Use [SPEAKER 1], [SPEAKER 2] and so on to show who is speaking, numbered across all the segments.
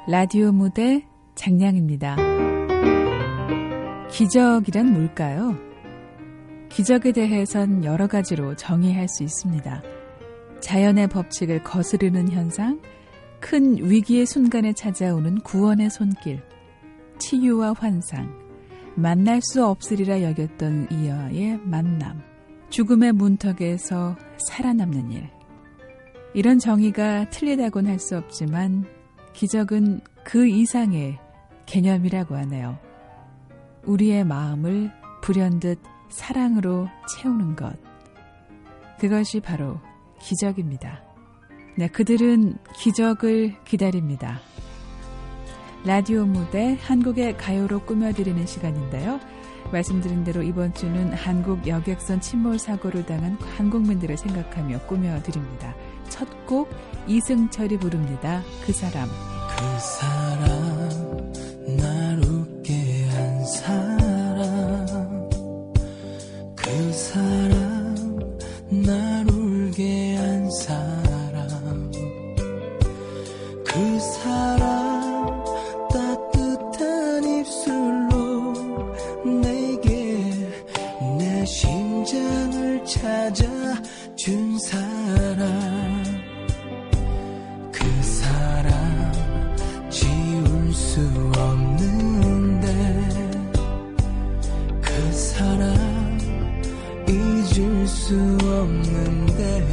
[SPEAKER 1] 라디오 무대 장량입니다. 기적이란 뭘까요? 기적에 대해선 여러 가지로 정의할 수 있습니다. 자연의 법칙을 거스르는 현상, 큰 위기의 순간에 찾아오는 구원의 손길, 치유와 환상, 만날 수 없으리라 여겼던 이와의 만남, 죽음의 문턱에서 살아남는 일. 이런 정의가 틀리다고는 할 수 없지만 기적은 그 이상의 개념이라고 하네요. 우리의 마음을 불현듯 사랑으로 채우는 것. 그것이 바로 기적입니다. 네, 그들은 기적을 기다립니다. 라디오 무대 한국의 가요로 꾸며드리는 시간인데요. 말씀드린 대로 이번 주는 한국 여객선 침몰 사고를 당한 한국민들을 생각하며 꾸며드립니다. 첫 곡 이승철이 부릅니다. 그 사람.
[SPEAKER 2] 그 사람 날 웃게 한 사람, 그 사람 날 울게 한 사람, 그 사람 따뜻한 입술로 내게 내 심장을 찾아준 사람, 그 사람 지울 수 없는데, 그 사람 잊을 수 없는데,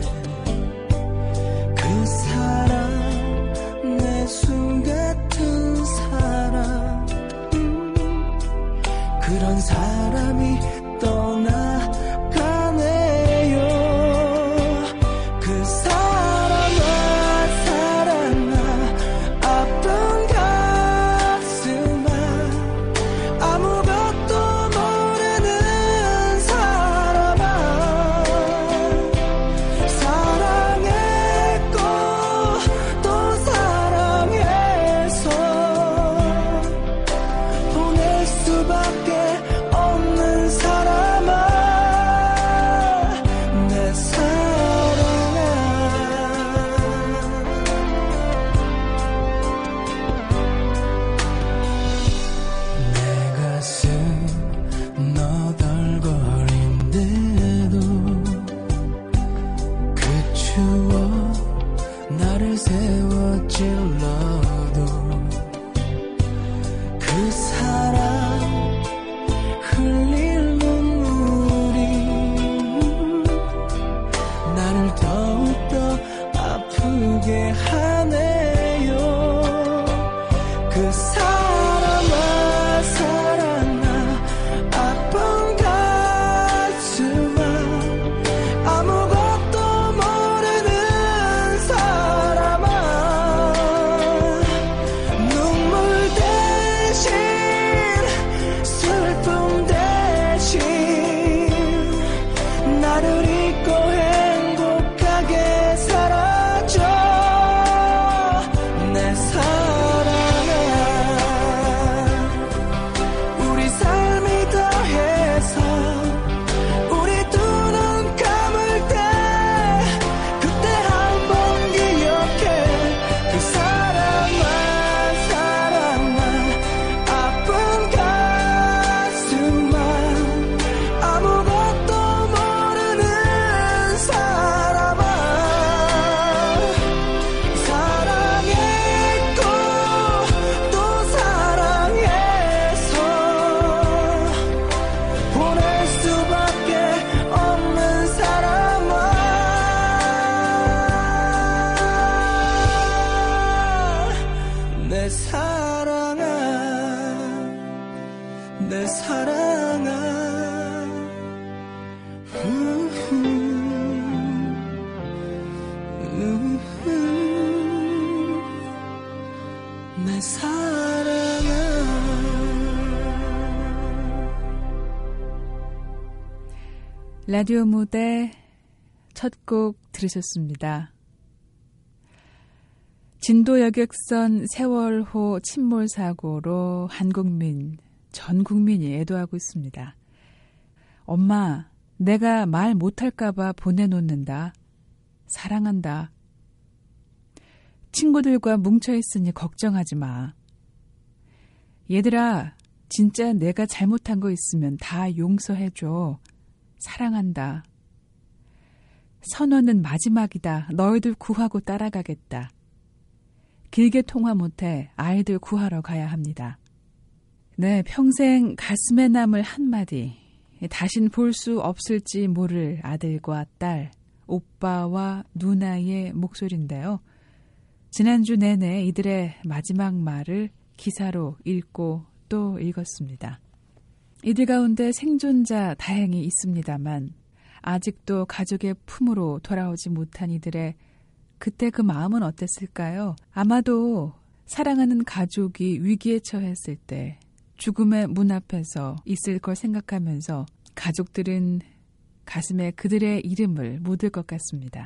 [SPEAKER 2] 그 사람 내 숨 같은 사람, 그런 사람이 떠나가네요. 그 사람아 사랑아 아픈 가슴아 아무것도 모르는 사람아, 사랑했고 또 사랑해서 보낼 수밖에 없는 사람아, 내 사랑아. 내 가슴 너덜거린데도 그 추억 나를 세워 찔러도, 그 사람 흘릴 눈물이 나를 더욱더 아프게 하네요. 그 사람아 사랑아 아픈 가슴아 아무것도 모르는 사람아, 눈물 대신 슬픔 대신 나를 잊고 행복하게 살아줘, 내 사랑아. 우리 삶이 더해서 우리 두 눈 감을 때 그때 한번 기억해. 그 사랑아 사랑아 아픈 가슴아 아무것도 모르는 사람아, 사랑했고 또 사랑해서 보낼 수밖에 없는 사람아, 내 사랑아, 내 사랑아. 내 사랑아.
[SPEAKER 1] 라디오 무대 첫 곡 들으셨습니다. 진도 여객선 세월호 침몰 사고로 전 국민이 애도하고 있습니다. 엄마, 내가 말 못할까봐 보내놓는다. 사랑한다. 친구들과 뭉쳐있으니 걱정하지 마. 얘들아, 진짜 내가 잘못한 거 있으면 다 용서해줘. 사랑한다. 선언은 마지막이다. 너희들 구하고 따라가겠다. 길게 통화 못해 아이들 구하러 가야 합니다. 네, 평생 가슴에 남을 한마디. 다신 볼 수 없을지 모를 아들과 딸, 오빠와 누나의 목소리인데요. 지난주 내내 이들의 마지막 말을 기사로 읽고 또 읽었습니다. 이들 가운데 생존자 다행히 있습니다만 아직도 가족의 품으로 돌아오지 못한 이들의 그때 그 마음은 어땠을까요? 아마도 사랑하는 가족이 위기에 처했을 때 죽음의 문 앞에서 있을 걸 생각하면서 가족들은 가슴에 그들의 이름을 묻을 것 같습니다.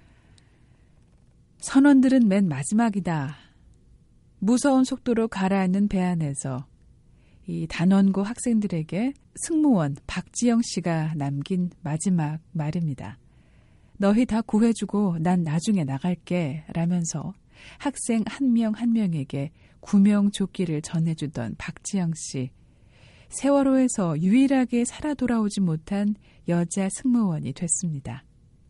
[SPEAKER 1] 선원들은 맨 마지막이다. 무서운 속도로 가라앉는 배 안에서 이 단원고 학생들에게 승무원 박지영 씨가 남긴 마지막 말입니다. 너희 다 구해주고 난 나중에 나갈게 라면서 학생 한 명 한 명에게 구명조끼를 전해주던 박지영 씨. 세월호에서 유일하게 살아 돌아오지 못한 여자 승무원이 됐습니다.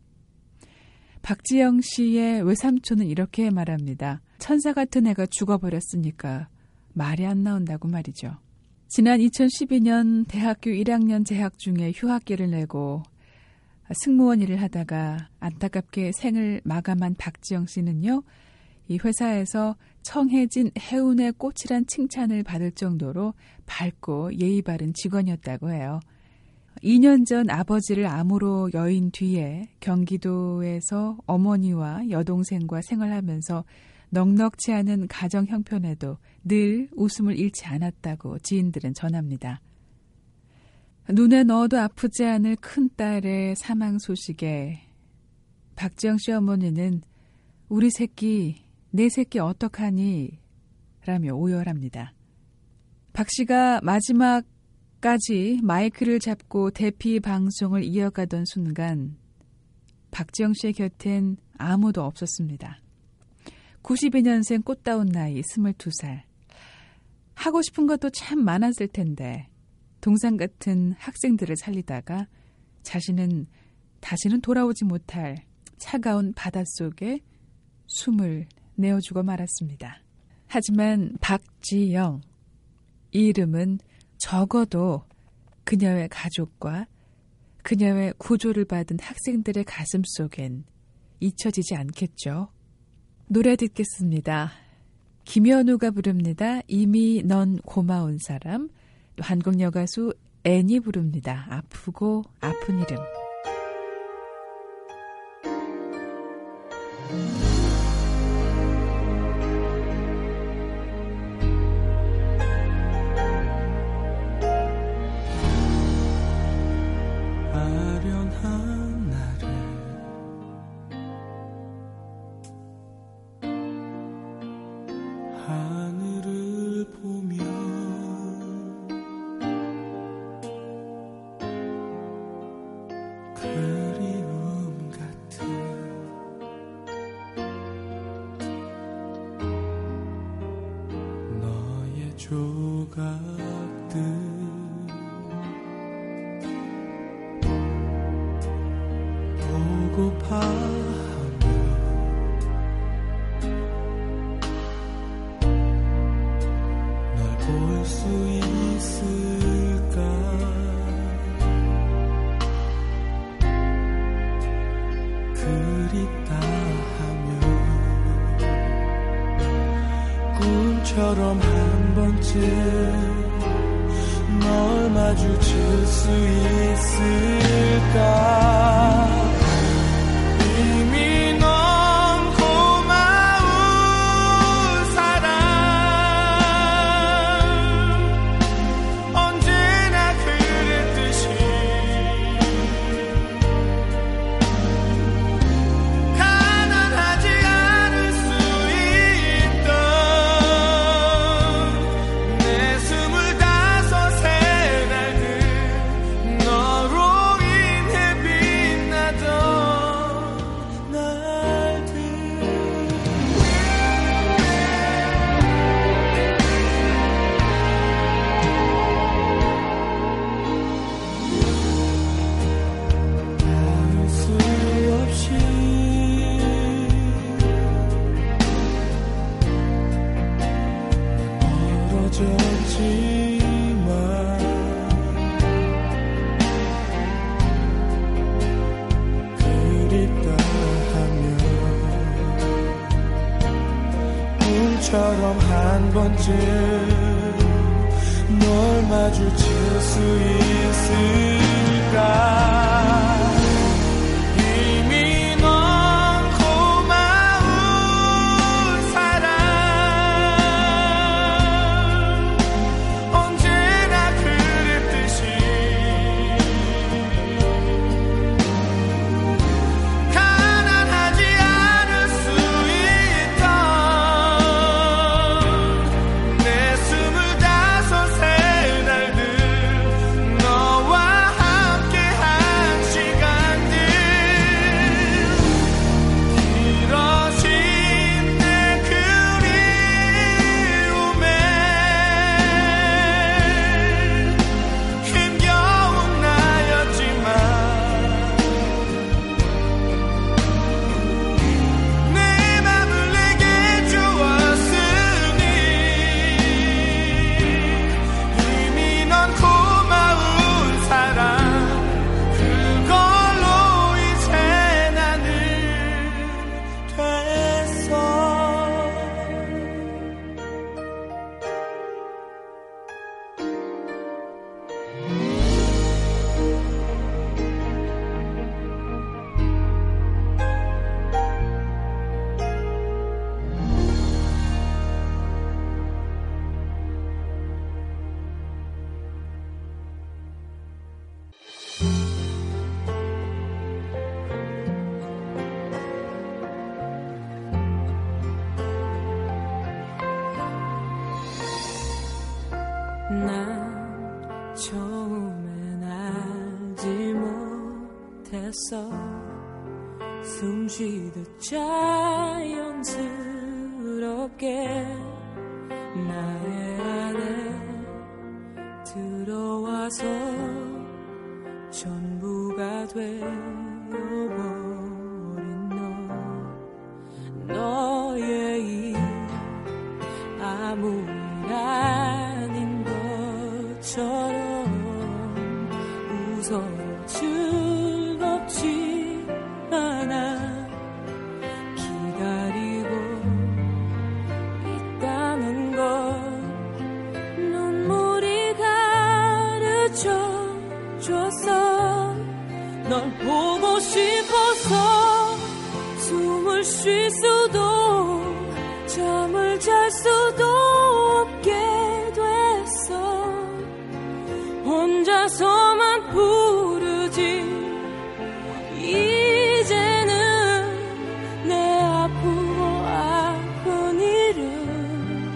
[SPEAKER 1] 박지영 씨의 외삼촌은 이렇게 말합니다. 천사 같은 애가 죽어버렸으니까 말이 안 나온다고 말이죠. 지난 2012년 대학교 1학년 재학 중에 휴학기를 내고 승무원 일을 하다가 안타깝게 생을 마감한 박지영 씨는요. 이 회사에서 청해진 해운의 꽃이란 칭찬을 받을 정도로 밝고 예의 바른 직원이었다고 해요. 2년 전 아버지를 암으로 여인 뒤에 경기도에서 어머니와 여동생과 생활하면서 넉넉치 않은 가정 형편에도 늘 웃음을 잃지 않았다고 지인들은 전합니다. 눈에 넣어도 아프지 않을 큰딸의 사망 소식에 박지영 씨 어머니는 우리 새끼, 내 새끼 어떡하니? 라며 오열합니다. 박 씨가 마지막까지 마이크를 잡고 대피 방송을 이어가던 순간 박지영 씨의 곁엔 아무도 없었습니다. 92년생 꽃다운 나이 22살. 하고 싶은 것도 참 많았을 텐데 동상 같은 학생들을 살리다가 자신은 다시는 돌아오지 못할 차가운 바닷속에 숨을 내어주고 말았습니다. 하지만 박지영, 이 이름은 적어도 그녀의 가족과 그녀의 구조를 받은 학생들의 가슴 속엔 잊혀지지 않겠죠. 노래 듣겠습니다. 김현우가 부릅니다. 이미 넌 고마운 사람. 또 한국 여가수 앤이 부릅니다. 아프고 아픈 이름.
[SPEAKER 2] 아련한 날에 하늘을 보며 그리움 같은 너의 조각들 고파하며 널 볼 수 있을까 그립다 하며 꿈처럼 한 번쯤 널 마주칠 수 있을까 이미 넌 고마운 사람 언제나 그랬듯이 가난하지 않을 수 있던 내 25세 날들 너로 인해 빛나 처럼 한 번쯤 널 마주칠 수 있을까. 이미 넌 고마운 사람, 언제나 그랬듯이 가난하지 않을 수 있던 내 25세 날들, 너와 함께한 시간들, 길어진 내 그리움에 힘겨운 나였지만 내 맘을 내게 주었으니 이미 넌 고마운 사람, 그걸로 이제 나는 됐어.
[SPEAKER 3] 난 처음엔 알지 못했어. 숨쉬듯 자연스럽게 나의 안에 들어와서 전부가 되어버린 너의 이 아무 일 아닌 것처럼 웃어도 즐겁지 않아. 기다리고 있다는 걸 눈물이 가르쳐줬어. 널 보고 싶어서 숨을 쉴 수도 잠을 잘 수도 없게 됐어. 혼자서만 부르지. 이제는 내 아프고 아픈 일은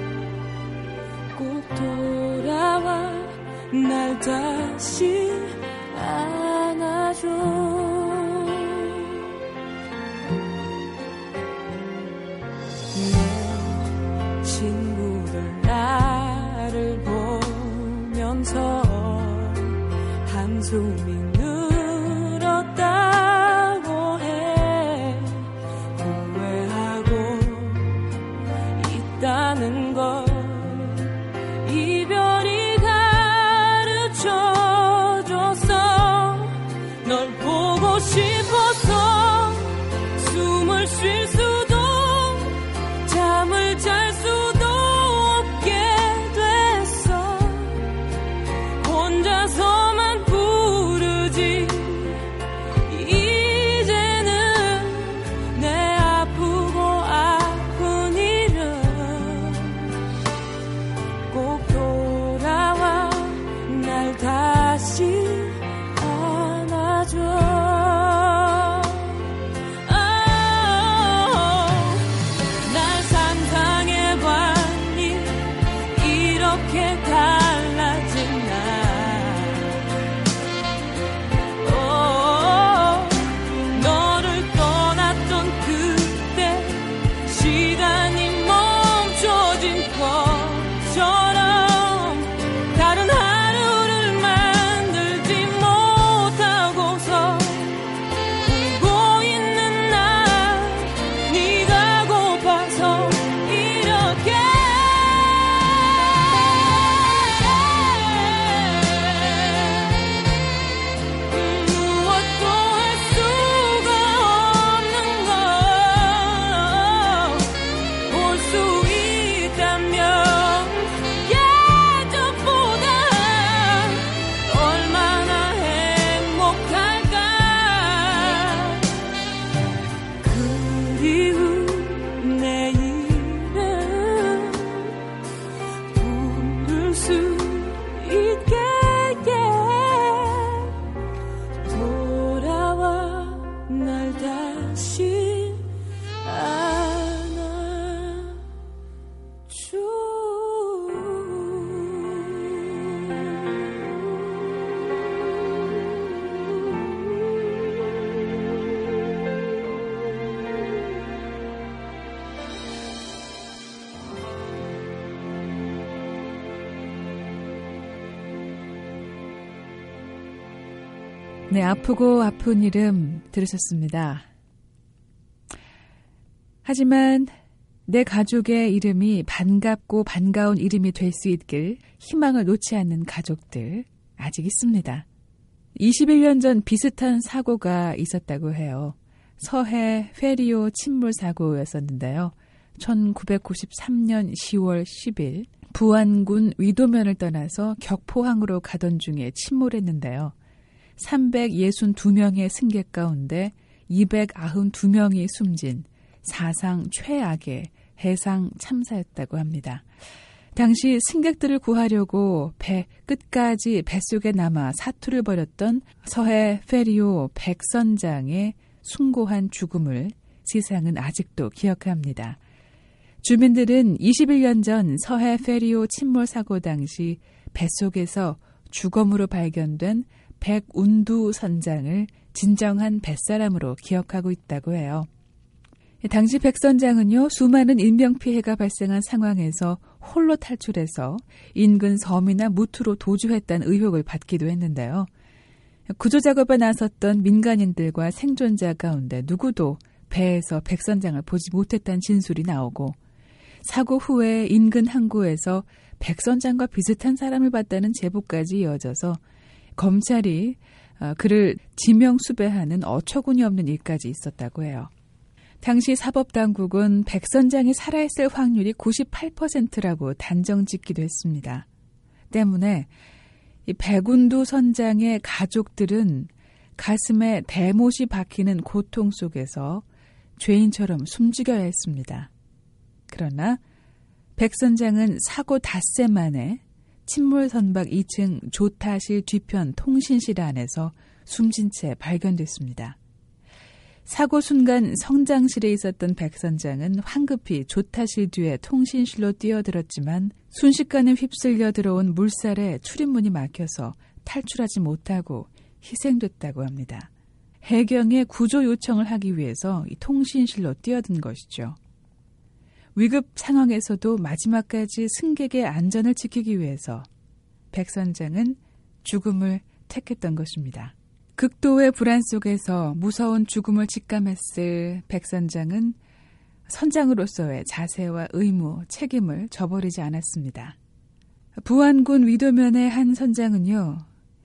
[SPEAKER 3] 꼭 돌아와 날 다시 안아줘. 다시 안아줘.
[SPEAKER 1] 네, 아프고 아픈 이름 들으셨습니다. 하지만 내 가족의 이름이 반갑고 반가운 이름이 될 수 있길 희망을 놓지 않는 가족들 아직 있습니다. 21년 전 비슷한 사고가 있었다고 해요. 서해 페리오 침몰 사고였었는데요. 1993년 10월 10일 부안군 위도면을 떠나서 격포항으로 가던 중에 침몰했는데요. 362명의 승객 가운데 292명이 숨진 사상 최악의 해상 참사였다고 합니다. 당시 승객들을 구하려고 배 끝까지 뱃속에 남아 사투를 벌였던 서해 페리오 백선장의 숭고한 죽음을 세상은 아직도 기억합니다. 주민들은 21년 전 서해 페리오 침몰 사고 당시 뱃속에서 주검으로 발견된 백운두 선장을 진정한 뱃사람으로 기억하고 있다고 해요. 당시 백 선장은요, 수많은 인명피해가 발생한 상황에서 홀로 탈출해서 인근 섬이나 무트로 도주했다는 의혹을 받기도 했는데요. 구조작업에 나섰던 민간인들과 생존자 가운데 누구도 배에서 백 선장을 보지 못했다는 진술이 나오고, 사고 후에 인근 항구에서 백 선장과 비슷한 사람을 봤다는 제보까지 이어져서 검찰이 그를 지명수배하는 어처구니 없는 일까지 있었다고 해요. 당시 사법당국은 백 선장이 살아있을 확률이 98%라고 단정짓기도 했습니다. 때문에 이 백운두 선장의 가족들은 가슴에 대못이 박히는 고통 속에서 죄인처럼 숨죽여야 했습니다. 그러나 백 선장은 사고 닷새 만에 침몰 선박 2층 조타실 뒤편 통신실 안에서 숨진 채 발견됐습니다. 사고 순간 성장실에 있었던 백 선장은 황급히 조타실 뒤에 통신실로 뛰어들었지만 순식간에 휩쓸려 들어온 물살에 출입문이 막혀서 탈출하지 못하고 희생됐다고 합니다. 해경에 구조 요청을 하기 위해서 이 통신실로 뛰어든 것이죠. 위급 상황에서도 마지막까지 승객의 안전을 지키기 위해서 백 선장은 죽음을 택했던 것입니다. 극도의 불안 속에서 무서운 죽음을 직감했을 백 선장은 선장으로서의 자세와 의무, 책임을 저버리지 않았습니다. 부안군 위도면의 한 선장은요,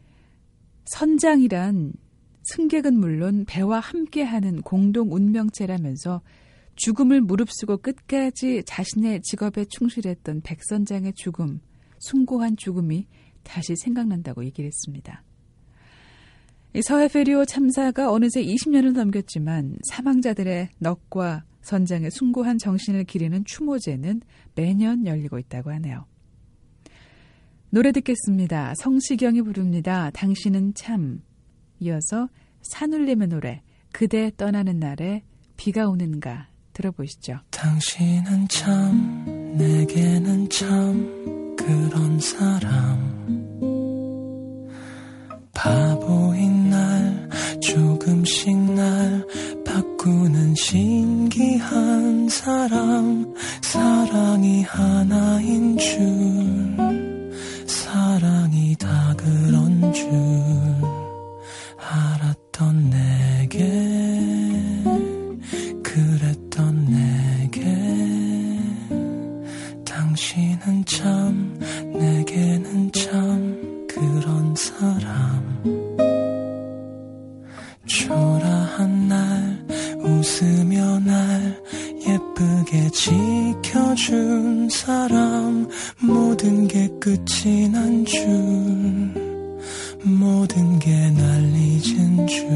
[SPEAKER 1] 선장이란 승객은 물론 배와 함께하는 공동 운명체라면서 죽음을 무릅쓰고 끝까지 자신의 직업에 충실했던 백 선장의 죽음, 숭고한 죽음이 다시 생각난다고 얘기를 했습니다. 서해 페리오 참사가 어느새 20년을 넘겼지만 사망자들의 넋과 선장의 숭고한 정신을 기리는 추모제는 매년 열리고 있다고 하네요. 노래 듣겠습니다. 성시경이 부릅니다. 당신은 참. 이어서 산울림의 노래 그대 떠나는 날에 비가 오는가 들어보시죠.
[SPEAKER 2] 당신은 참 내게는 참 그런 사람 바보인 날 조금씩 날 바꾸는 신기한 사람 사랑이 하나인 줄 사랑이 다 그런 줄 알았던 내게 그랬던 내게 당신은 참 내게는 참 그런 사람 초라한 날 웃으며 날 예쁘게 지켜준 사람 모든 게 끝이 난 줄 모든 게 날 잊은 줄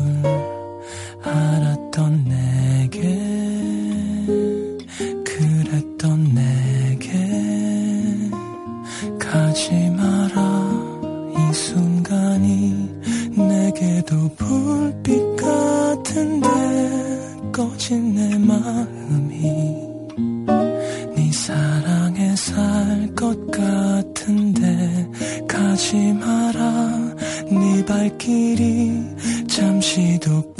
[SPEAKER 2] 알았던 내게 그랬던 내게 가지 마라 이 순간이 내게도 불빛 같은데 꺼진 내 마음이 네 사랑에 살 것 같은데 가지 마라. 네 발길이 잠시도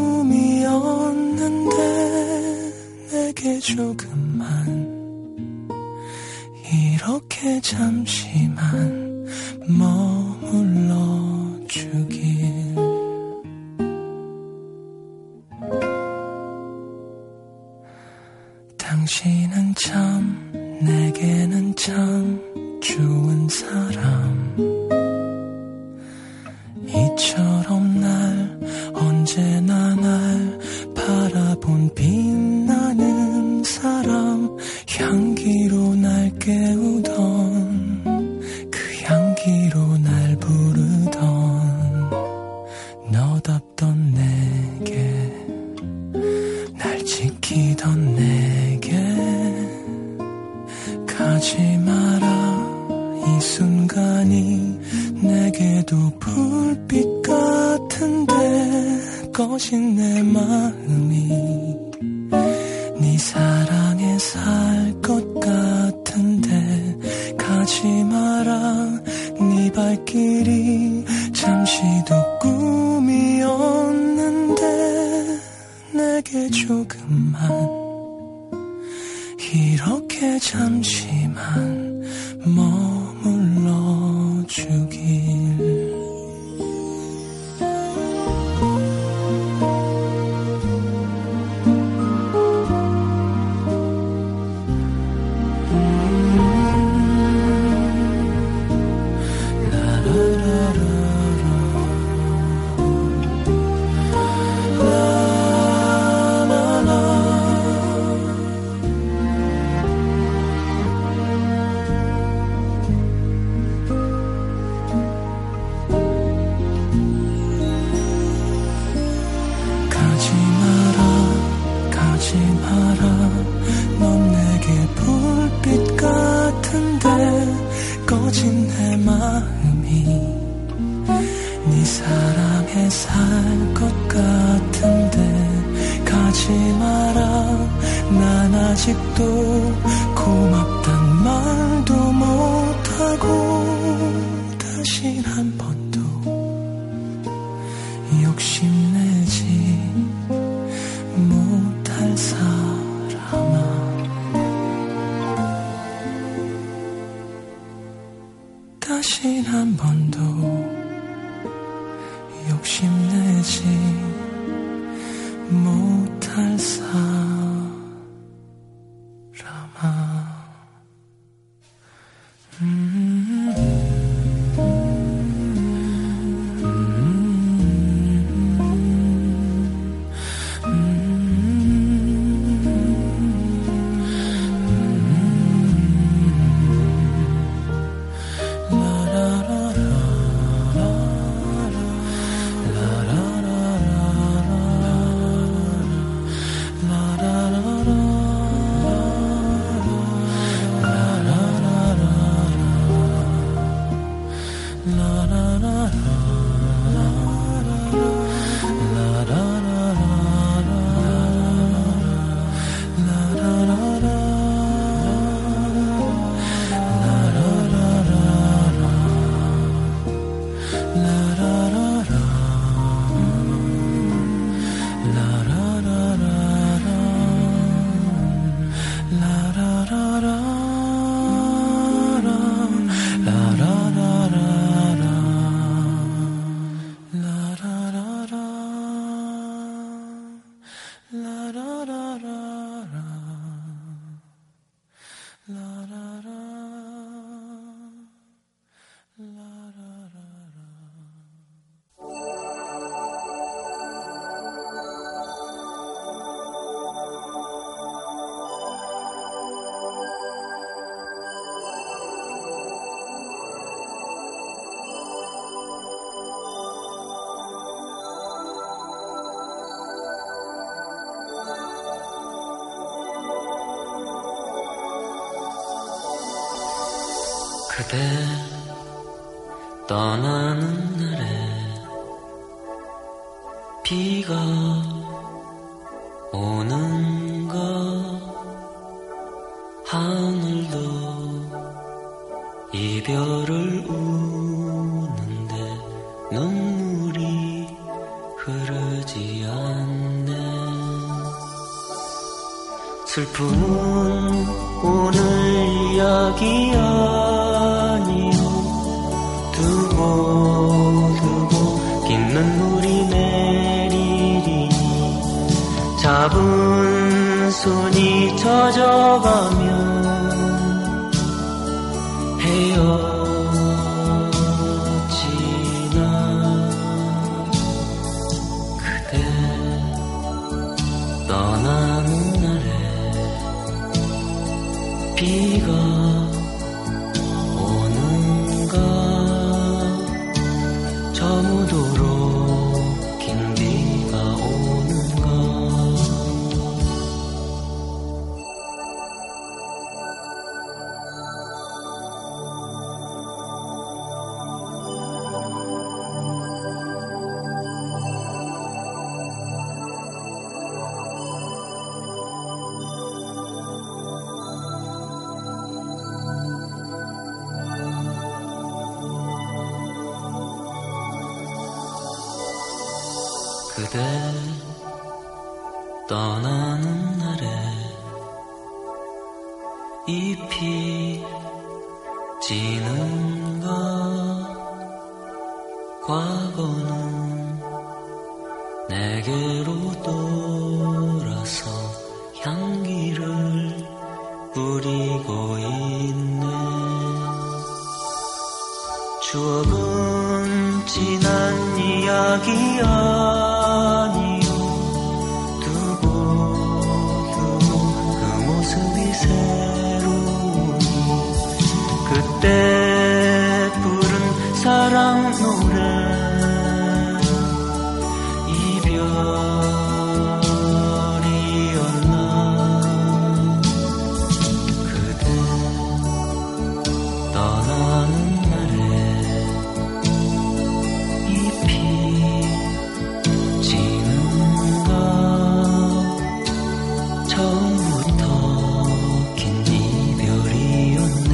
[SPEAKER 2] 꿈이었는데 내게 조금만 이렇게 잠시만 머물러 주길. 당신은 참 내게는 참 좋은 사람. 이처럼 날 언제나 날 바라본 빛나는 사람. 향기로 날 깨우던 그 향기로 날 부르던 너답던 내게 날 지키던 내게 가지 마라. 이 순간이 내게도 불빛 같은데 꺼진 내 마음이 네 사랑에 살 것 같은데 가지 마라. 네 발길이 잠시도 꿈이었는데 내게 조금만 이렇게 잠시만 머물러 주길. 넌 내게 불빛 같은데 꺼진 내 마음이 네 사랑에 살 것 같은데 가지 마라. 난 아직도 고맙단 말도 못하고 다시 한 번도 욕심내지 못할 사람아. 다시 한 번도 욕심내지 못할 사람아.
[SPEAKER 4] 그대 떠나는 날에 비가
[SPEAKER 2] 오는가 하늘도 이별을 우는데 눈물이 흐르지 않네. 슬픔은 오늘 이야기 아니요. 두고 긴 눈물이 내리리니 잡은 손이 젖어가면 헤어지나. 그대 떠나는 날에 비가 오는가. 저무도록 긴 비가 오는가. 그대 떠나는 날에 잎이 지는가. 과거는 내게로 돌아서 향기를 뿌리고 있네. 추억은 지난 이야기야. 그때 부른 사랑 노래 이별이었나. 그대 떠나는 날에 잎이 지는가. 처음부터 긴 이별이었네.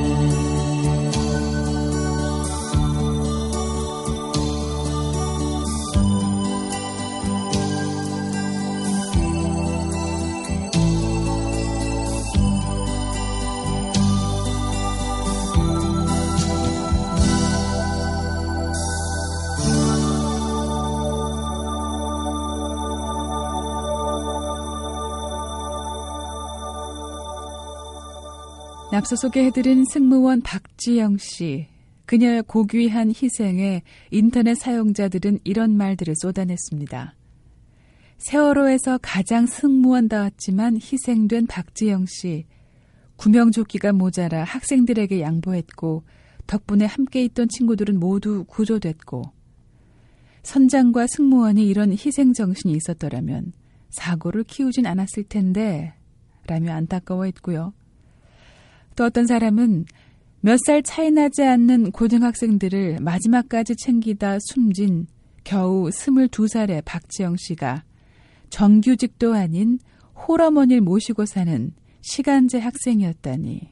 [SPEAKER 1] 앞서 소개해드린 승무원 박지영 씨. 그녀의 고귀한 희생에 인터넷 사용자들은 이런 말들을 쏟아냈습니다. 세월호에서 가장 승무원다웠지만 희생된 박지영 씨. 구명조끼가 모자라 학생들에게 양보했고 덕분에 함께 있던 친구들은 모두 구조됐고 선장과 승무원이 이런 희생정신이 있었더라면 사고를 키우진 않았을 텐데 라며 안타까워했고요. 또 어떤 사람은 몇 살 차이 나지 않는 고등학생들을 마지막까지 챙기다 숨진 겨우 22살의 박지영 씨가 정규직도 아닌 홀어머니를 모시고 사는 시간제 학생이었다니.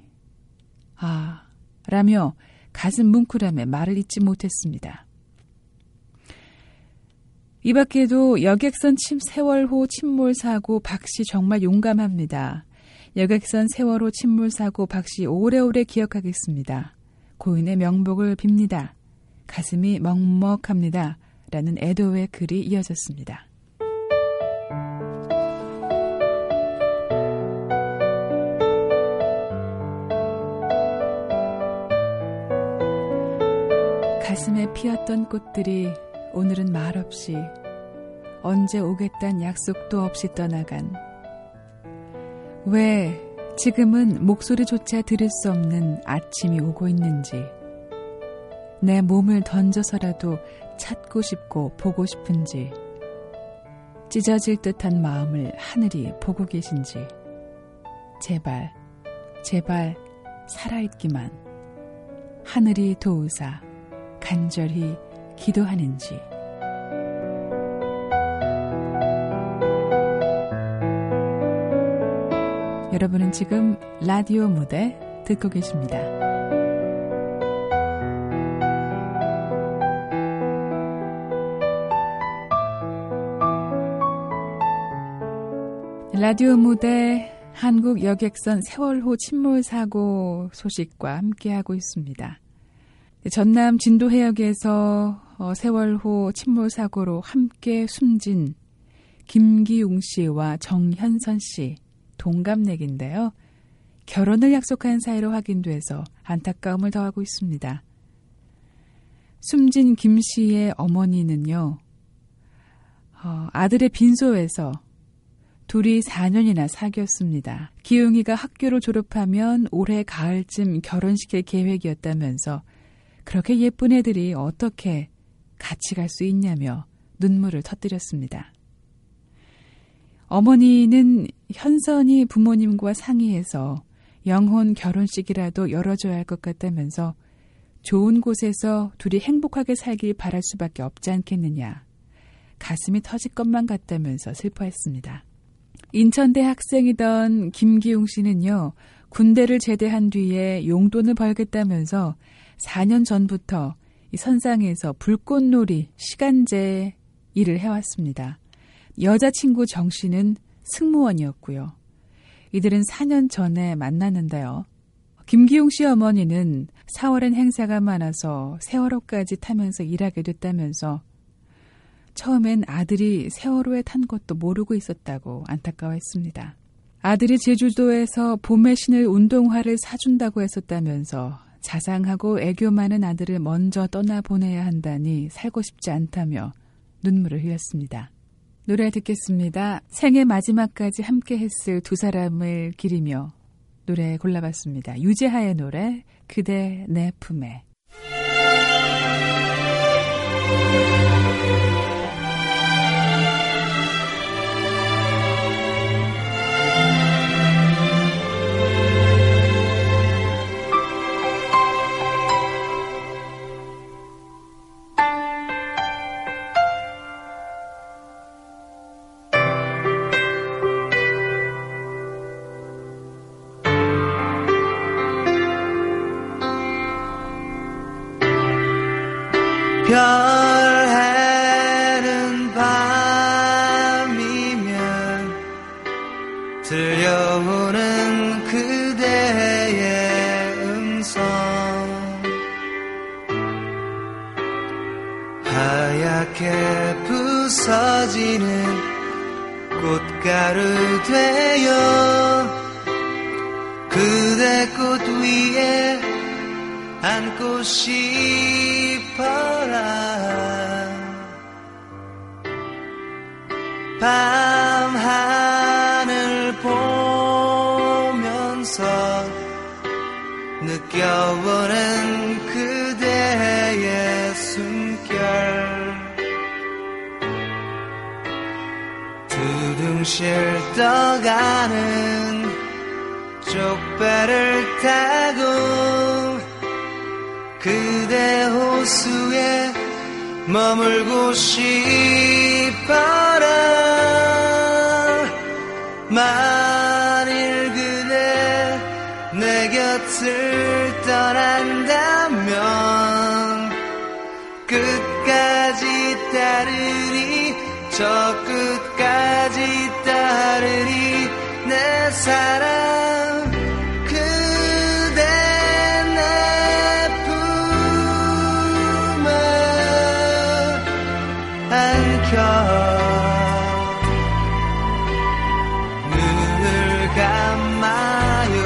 [SPEAKER 1] 라며 가슴 뭉클함에 말을 잇지 못했습니다. 이 밖에도 여객선 세월호 침몰 사고 박 씨 정말 용감합니다. 여객선 세월호 침몰 사고 박 씨 오래오래 기억하겠습니다. 고인의 명복을 빕니다. 가슴이 먹먹합니다. 라는 애도의 글이 이어졌습니다. 가슴에 피었던 꽃들이 오늘은 말없이 언제 오겠단 약속도 없이 떠나간 왜 지금은 목소리조차 들을 수 없는 아침이 오고 있는지 내 몸을 던져서라도 찾고 싶고 보고 싶은지 찢어질 듯한 마음을 하늘이 보고 계신지 제발 살아있기만 하늘이 도우사 간절히 기도하는지 여러분은 지금 라디오 무대 듣고 계십니다. 라디오 무대 한국 여객선 세월호 침몰 사고 소식과 함께하고 있습니다. 전남 진도 해역에서 세월호 침몰 사고로 함께 숨진 김기웅 씨와 정현선 씨 동갑내기인데요. 결혼을 약속한 사이로 확인돼서 안타까움을 더하고 있습니다. 숨진 김 씨의 어머니는요. 아들의 빈소에서 둘이 4년이나 사귀었습니다. 기웅이가 학교를 졸업하면 올해 가을쯤 결혼시킬 계획이었다면서 그렇게 예쁜 애들이 어떻게 같이 갈 수 있냐며 눈물을 터뜨렸습니다. 어머니는 현선이 부모님과 상의해서 영혼 결혼식이라도 열어줘야 할 것 같다면서 좋은 곳에서 둘이 행복하게 살길 바랄 수밖에 없지 않겠느냐. 가슴이 터질 것만 같다면서 슬퍼했습니다. 인천대 학생이던 김기웅 씨는요. 군대를 제대한 뒤에 용돈을 벌겠다면서 4년 전부터 이 선상에서 불꽃놀이 시간제 일을 해왔습니다. 여자친구 정 씨는 승무원이었고요. 이들은 4년 전에 만났는데요. 김기웅 씨 어머니는 4월엔 행사가 많아서 세월호까지 타면서 일하게 됐다면서 처음엔 아들이 세월호에 탄 것도 모르고 있었다고 안타까워했습니다. 아들이 제주도에서 봄에 신을 운동화를 사준다고 했었다면서 자상하고 애교 많은 아들을 먼저 떠나보내야 한다니 살고 싶지 않다며 눈물을 흘렸습니다. 노래 듣겠습니다. 생애 마지막까지 함께했을 두 사람을 기리며 노래 골라봤습니다. 유재하의 노래 그대 내 품에.
[SPEAKER 2] 별해는 밤이면 들려오는 그대의 음성 하얗게 부서지는 꽃가루 되어 그대 꽃 위에 안고 싶어라 밤하늘 보면서 느껴보는 그대의 숨결 두둥실 떠가는 쪽배를 타고 그대 호수에 머물고 싶어라 만일 그대 내 곁을 떠난다면 끝까지 따르리 저 끝까지 따르리 내 사랑 그대 내 품에 안겨 눈을 감아요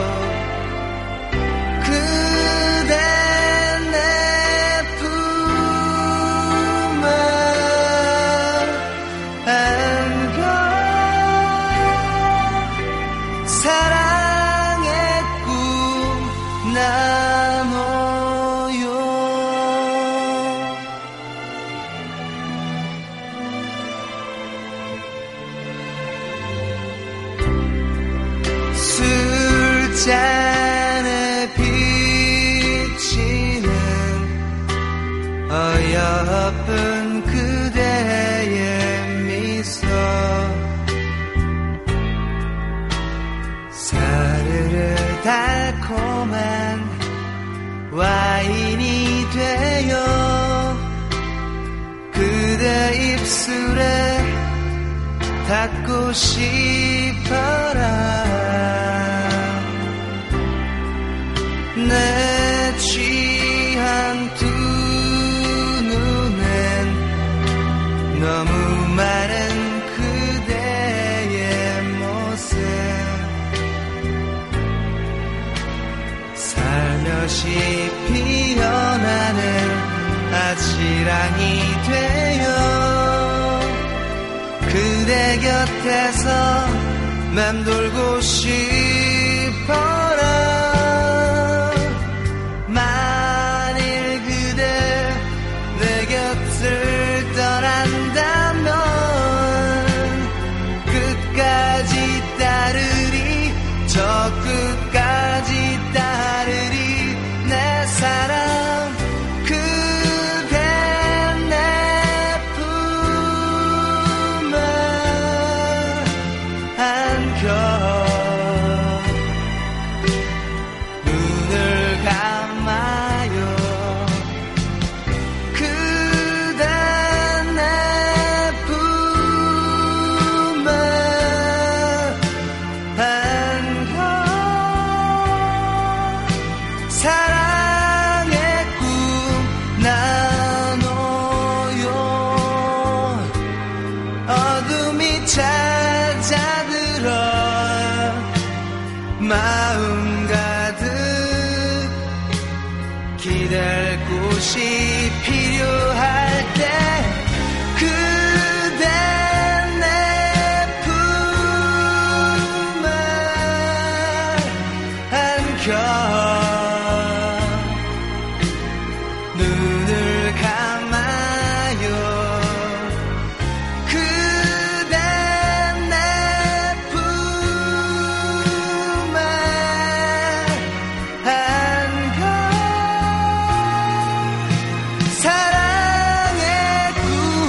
[SPEAKER 2] 그대 내 품에 안겨 사랑의 꿈 나눠요 술잔에 비치는 어여쁜 그대의 미소 달콤한 와인이 되어 그대 입술에 닿고 싶어라. 내 취한 두 눈엔 너무 마른 그대의 모습 살며시 피어나는 아지랑이 되어 그대 곁에서 맴돌고 싶어라. 만일 그대 내 곁을 떠난다면 끝까지 따르리 저 끝까지 따르리 내 사랑 그대 내 품에 안겨 눈을 감아요. 그대 내 품에 안겨 사랑의 꿈 나눠요. 어둠이 찾아들어 마음 가득 기댈 곳이 필요할 때 그대 내 품에 안겨 눈을 감아요. 그대 내 품에 안겨 사랑의 꿈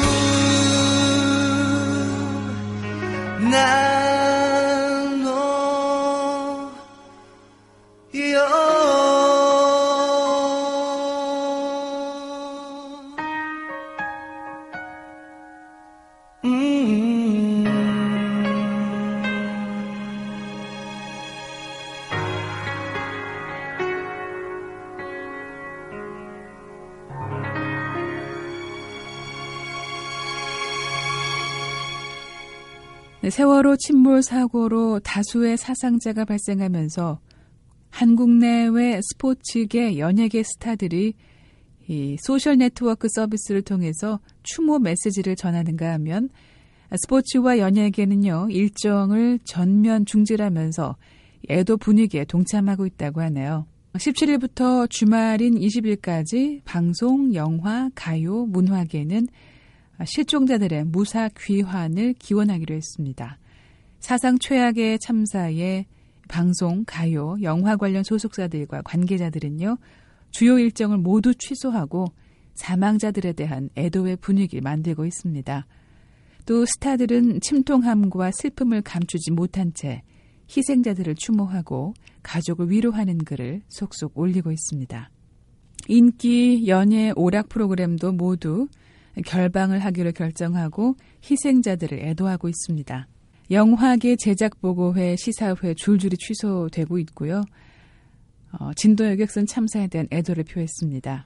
[SPEAKER 1] 네, 세월호 침몰 사고로 다수의 사상자가 발생하면서 한국 내외 스포츠계 연예계 스타들이 이 소셜 네트워크 서비스를 통해서 추모 메시지를 전하는가 하면 스포츠와 연예계는요 일정을 전면 중지하면서 애도 분위기에 동참하고 있다고 하네요. 17일부터 주말인 20일까지 방송, 영화, 가요, 문화계는 실종자들의 무사 귀환을 기원하기로 했습니다. 사상 최악의 참사에 방송, 가요, 영화 관련 소속사들과 관계자들은요. 주요 일정을 모두 취소하고 사망자들에 대한 애도의 분위기를 만들고 있습니다. 또 스타들은 침통함과 슬픔을 감추지 못한 채 희생자들을 추모하고 가족을 위로하는 글을 속속 올리고 있습니다. 인기 연예 오락 프로그램도 모두 결방을 하기로 결정하고 희생자들을 애도하고 있습니다. 영화계 제작보고회, 시사회 줄줄이 취소되고 있고요. 진도 여객선 참사에 대한 애도를 표했습니다.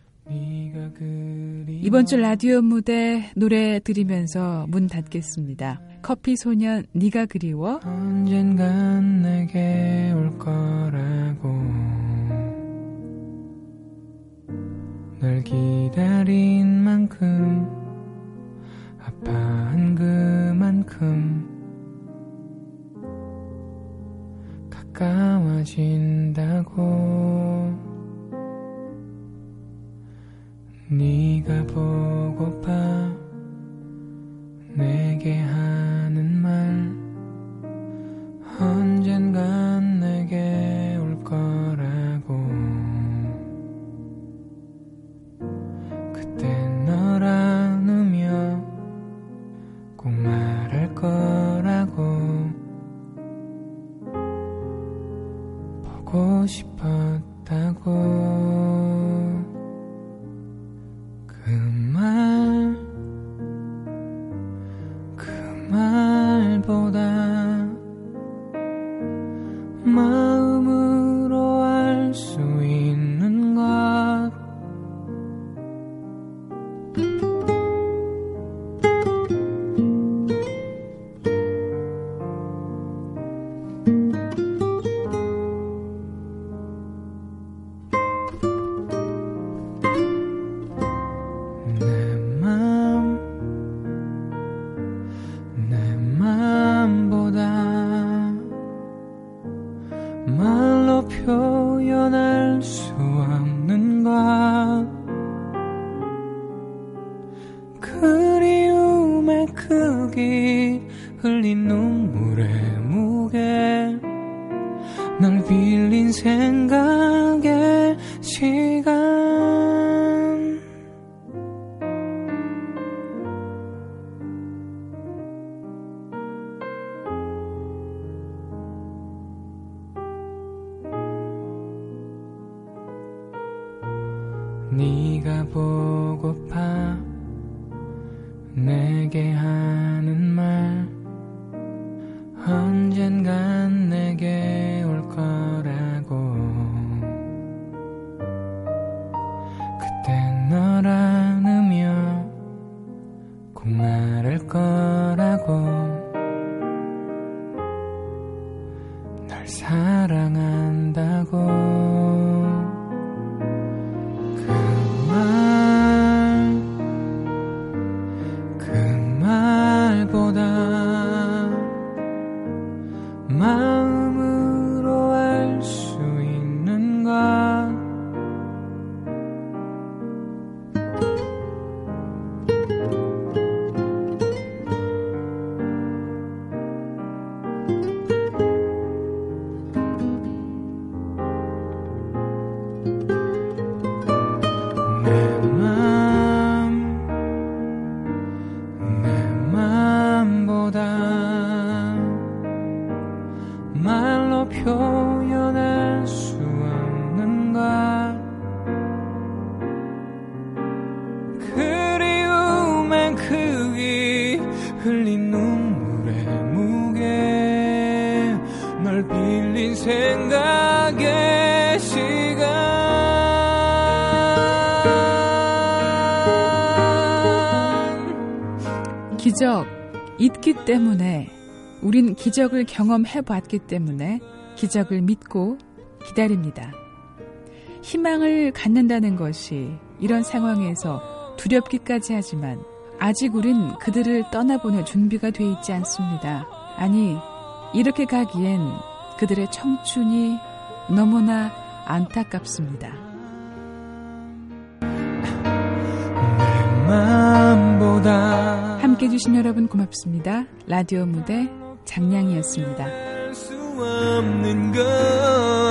[SPEAKER 1] 이번 주 라디오 무대 노래 들으면서 문 닫겠습니다. 커피소년 네가 그리워.
[SPEAKER 4] 언젠간 내게 올 거라고 널 기다린 만큼 아파한 그만큼 가까워진다고 네가 보고파 내게 하는 말 언젠간 내게 올 거라고 그땐 널 안으며 꼭 말할 거라고 보고 싶었다고 그 말보다 마음으로 알 수 있는 것 내 맘보다 말로 표현할 수 없는 것 그리움의 크기 흘린 눈물의 무게 널 빌린 생각의 시간 네가 보고파 내게 하는 말 언젠간 내게 올 거라고 그때 널 안으며 꼭 말할 거라고 널 사랑한다고 보다 마음으로 알 수 있는 것 말로 표현할 수 없는 것 그리움의 크기 흘린 눈물의 무게 널 빌린 생각의 시간
[SPEAKER 1] 기적 있기 때문에 우린 기적을 경험해봤기 때문에 기적을 믿고 기다립니다. 희망을 갖는다는 것이 이런 상황에서 두렵기까지 하지만 아직 우린 그들을 떠나보낼 준비가 돼 있지 않습니다. 아니, 이렇게 가기엔 그들의 청춘이 너무나 안타깝습니다.
[SPEAKER 4] 내 맘보다
[SPEAKER 1] 함께해 주신 여러분 고맙습니다. 라디오 무대 장량이었습니다.
[SPEAKER 4] 수 없는 것